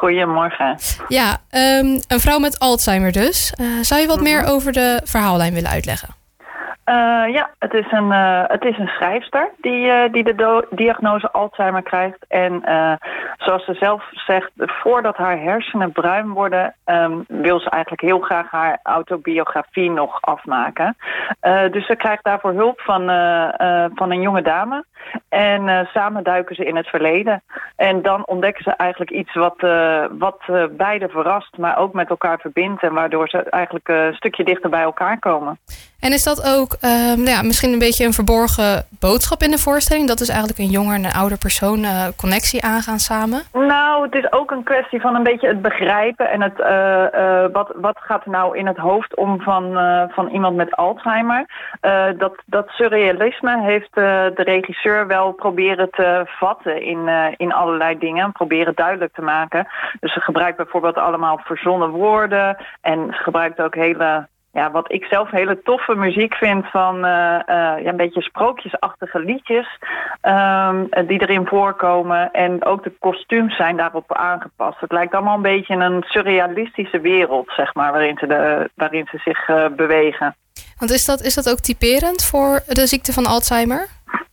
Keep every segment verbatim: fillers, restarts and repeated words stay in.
Goedemorgen. Ja, um, een vrouw met Alzheimer dus. Uh, zou je wat mm-hmm. meer over de verhaallijn willen uitleggen? Uh, ja, het is een, uh, het is een schrijfster die, uh, die de do- diagnose Alzheimer krijgt. En uh, zoals ze zelf zegt, voordat haar hersenen bruin worden, um, wil ze eigenlijk heel graag haar autobiografie nog afmaken. Uh, dus ze krijgt daarvoor hulp van, uh, uh, van een jonge dame. En uh, samen duiken ze in het verleden. En dan ontdekken ze eigenlijk iets wat, uh, wat uh, beide verrast, maar ook met elkaar verbindt. En waardoor ze eigenlijk uh, een stukje dichter bij elkaar komen. En is dat ook uh, ja, misschien een beetje een verborgen boodschap in de voorstelling? Dat is eigenlijk een jonger en een ouder persoon uh, connectie aangaan samen? Nou, het is ook een kwestie van een beetje het begrijpen. En het, uh, uh, wat, wat gaat er nou in het hoofd om van, uh, van iemand met Alzheimer? Uh, dat, dat surrealisme heeft uh, de regisseur wel proberen te vatten in, uh, in allerlei dingen. Proberen duidelijk te maken. Dus ze gebruikt bijvoorbeeld allemaal verzonnen woorden. En ze gebruikt ook hele... Ja, wat ik zelf hele toffe muziek vind van uh, uh, ja, een beetje sprookjesachtige liedjes um, die erin voorkomen. En ook de kostuums zijn daarop aangepast. Het lijkt allemaal een beetje een surrealistische wereld, zeg maar, waarin ze, de, waarin ze zich uh, bewegen. Want is dat, is dat ook typerend voor de ziekte van Alzheimer?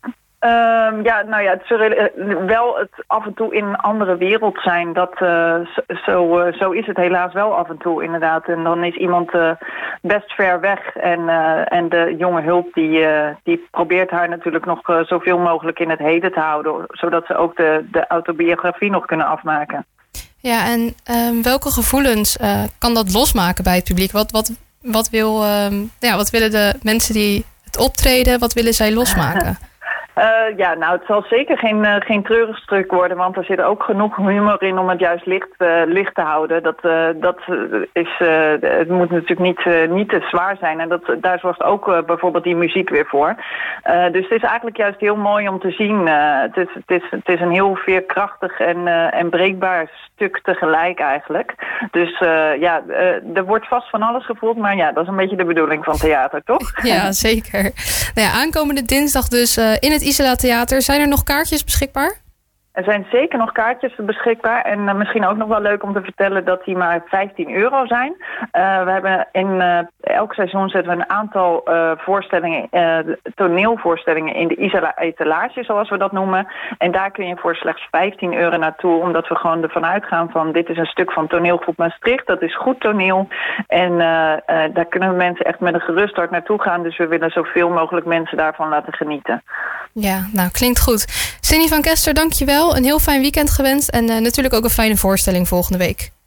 Um, ja, nou ja, het surreal, wel het af en toe in een andere wereld zijn. Dat, uh, zo, uh, zo is het helaas wel af en toe inderdaad. En dan is iemand uh, best ver weg. En, uh, en de jonge hulp die, uh, die probeert haar natuurlijk nog uh, zoveel mogelijk in het heden te houden. Zodat ze ook de, de autobiografie nog kunnen afmaken. Ja, en um, welke gevoelens uh, kan dat losmaken bij het publiek? Wat, wat, wat, wil, um, ja, wat willen de mensen die het optreden, wat willen zij losmaken? Uh, ja, nou, het zal zeker geen, uh, geen treurig stuk worden, want er zit ook genoeg humor in om het juist licht, uh, licht te houden. Dat, uh, dat is, uh, het moet natuurlijk niet, uh, niet te zwaar zijn en dat, daar zorgt ook uh, bijvoorbeeld die muziek weer voor. Uh, dus het is eigenlijk juist heel mooi om te zien. Uh, het, is, het, is, het is een heel veerkrachtig en, uh, en breekbaar stuk tegelijk eigenlijk. Dus uh, ja, uh, er wordt vast van alles gevoeld, maar ja, dat is een beetje de bedoeling van theater, toch? Ja, zeker. Nou ja, aankomende dinsdag dus uh, in het Isela Theater. Zijn er nog kaartjes beschikbaar? Er zijn zeker nog kaartjes beschikbaar. En uh, misschien ook nog wel leuk om te vertellen dat die maar vijftien euro zijn. Uh, we hebben in uh, elk seizoen zetten we een aantal uh, voorstellingen, uh, toneelvoorstellingen in de Isela Etalage, zoals we dat noemen. En daar kun je voor slechts vijftien euro naartoe, omdat we gewoon ervan uitgaan van dit is een stuk van toneelgroep Maastricht. Dat is goed toneel. En uh, uh, daar kunnen mensen echt met een gerust hart naartoe gaan. Dus we willen zoveel mogelijk mensen daarvan laten genieten. Ja, nou klinkt goed. Cindy van Kester, dank je wel. Een heel fijn weekend gewenst en uh, natuurlijk ook een fijne voorstelling volgende week.